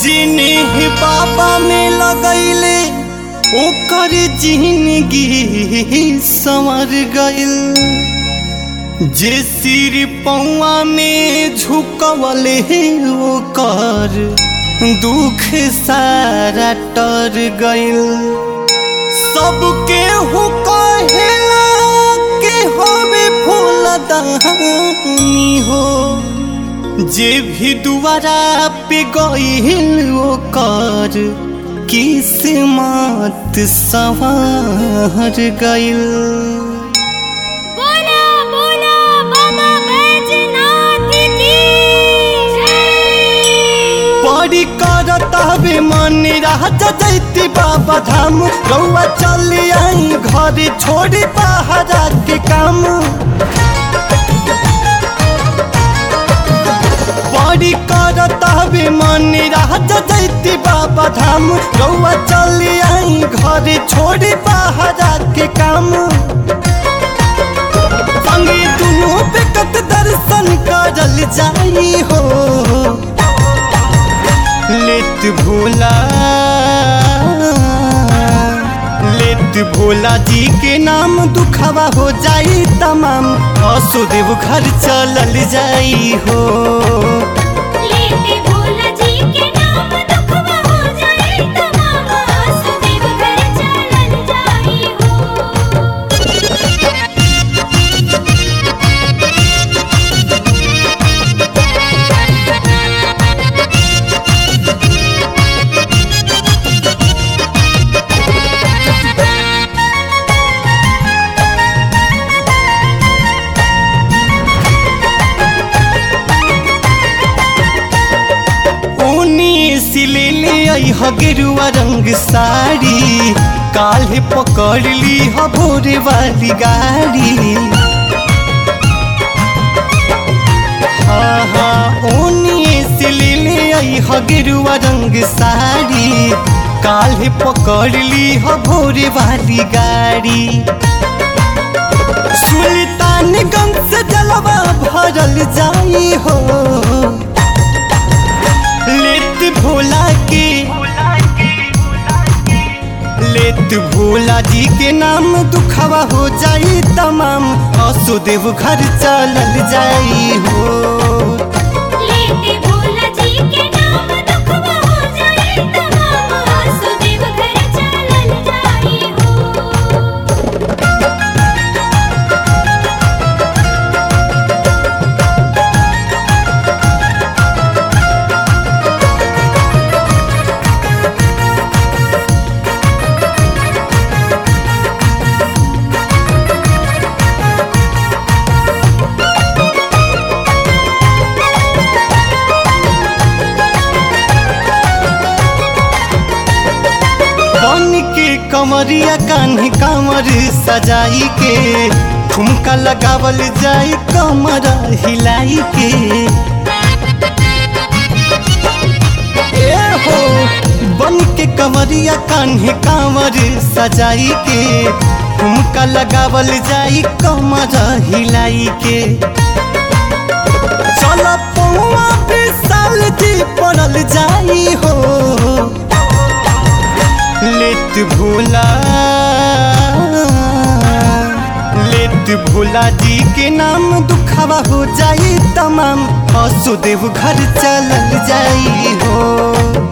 जिन्हें बाबा में लगैले ओकर जिंदगी संवर गइल। जे सिर पौआ में झुकवले ओकर दुख सारा टर गइल। सबके हु कहेला के होवे फूलदानी हो, जे भी दुआरा पे गइल ओकर किस्मत संवर गइल। बोला बोला बाबा बैजनाथ की जय। परी करत हवे मन राजा जैती बाबा धाम, रउआ चली आई घर छोड़ी पहाड़ा के काम। परी करत हवे मन राजा जैती बाबा धाम, रउआ चली आई घर छोड़ी पहाड़ा के काम। संगे दुनू बेकत दर्शन करल जाई हो, लेत भोला जी के नाम दुखवा हो जाई तमाम। असुदेव घर चलल जाई हो, लेते भोला जी के नाम दुखवा हो जाए तमाम। वासुदेव घर चलल जाई हो। गेरुआ रंग साड़ी काल्हे पकड़ ली ह भोरे वाली गाड़ी। हाँ हाँ ओनिए से ले ले आई ह गेरुआ रंग साड़ी, काल्हे पकड़ ली ह भोरे वाली गाड़ी। सुल्तानगंज से जलवा भरल जाई हो, लेत भोला जी के नाम दुखवा हो जाई तमाम। असुदेव घर चलल जाई हो, लेते भोला जी के नाम दुखवा हो जाए तमाम। वासुदेव घर चलल जाई हो। कमरिया कान्हे कांवर सजाई के, ठुमका लगावल जाई कमर हिलाई के। ए हो बन के कमरिया कान्हे कांवर सजाई के, ठुमका लगावल जाई कमर हिलाई के। चल पौआ पे साल जी पड़ल जाई हो, लेत भोला जी के नाम दुखवा हो जाई तमाम। असुदेव घर चलल जाई हो।